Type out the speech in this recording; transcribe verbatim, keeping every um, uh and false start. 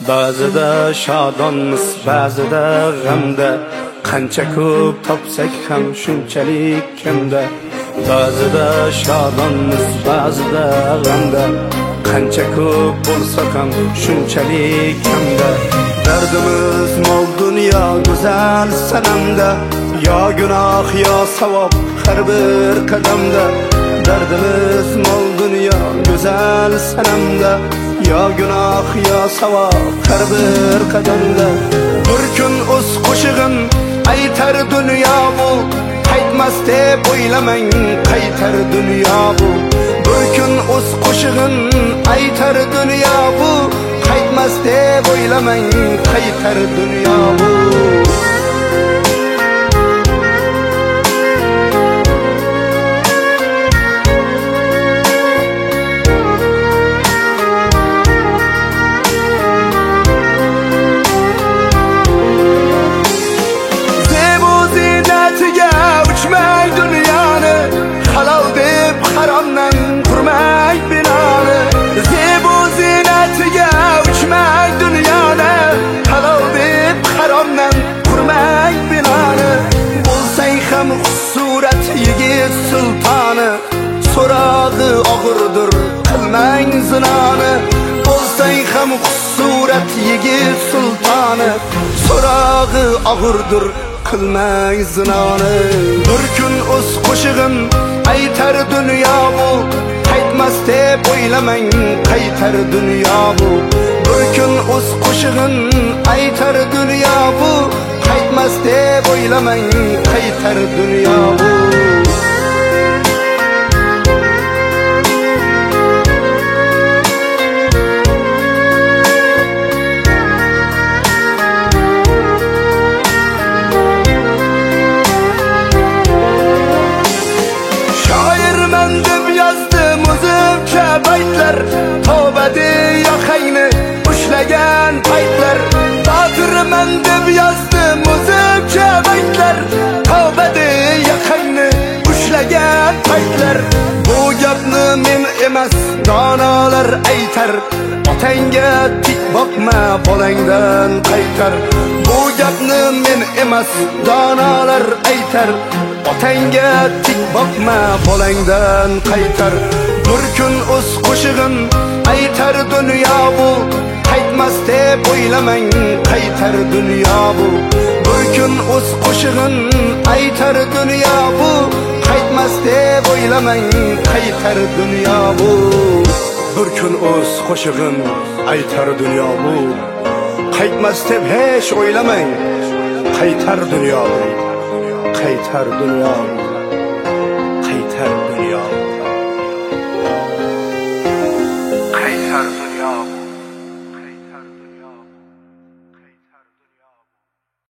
Ba'zida shodonmiz, ba'zida g'amda, qancha ko'p topsak ham shunchalik kamda. Ba'zida shodonmiz, ba'zida g'amda, qancha ko'p bo'lsak ham shunchalik kamda. Dardimiz mol dunyo go'zal sanamda, yo gunoh yo savob har bir qadamda. Dardimiz mol dunyo go'zal sanamda, yo gunoh yo savob har bir qadamda. Bir kun o'z qo'shig'in aytar dunyo bu, qaytmas deb o'ylamang qaytar dunyo bu. Bir kun o'z qo'shig'in aytar dunyo bu, qaytmas deb o'ylamang qaytar dunyo bu. Haramdan qurmak binoni, zebu zinatiga uchmak dunyoni, halol deb haromdan qurmak binoni. Bo'lsang ham xusurat yigit sultoni, so'rog'i og'irdir qilmang zinoni. Bo'lsang ham xusurat yigit sultoni, so'rog'i og'irdir qilmang zinoni. Bir kun o'z qo'shig'in aytar dunyo bu, qaytmas deb o'ylamang qaytar dunyo bu. Bir kun o'z qo'shig'in aytar dunyo bu, qaytmas deb o'ylamang qaytar dunyo bu. Baytlar tavba deya xayni ushlagan paytlar, botirman deb yozdim o'zimcha baytlar, tavba deya xayni ushlagan paytlar. Bu gapni men emas donolar aytar, otangga tik boqma bolangdan qaytar. Bu gapni men emas donolar aytar, otangga tik boqma bolangdan qaytar. Bir kun o'z qo'shig'in aytar dunyo bu, qaytmas deb o'ylamang qaytar dunyo bu. Bir kun o'z qo'shig'in aytar dunyo bu, qaytmas deb o'ylamang qaytar dunyo bu. Bir kun o'z qo'shig'in aytar dunyo bu, qaytmas deb hech o'ylamang qaytar dunyo bu, qaytar dunyo bu.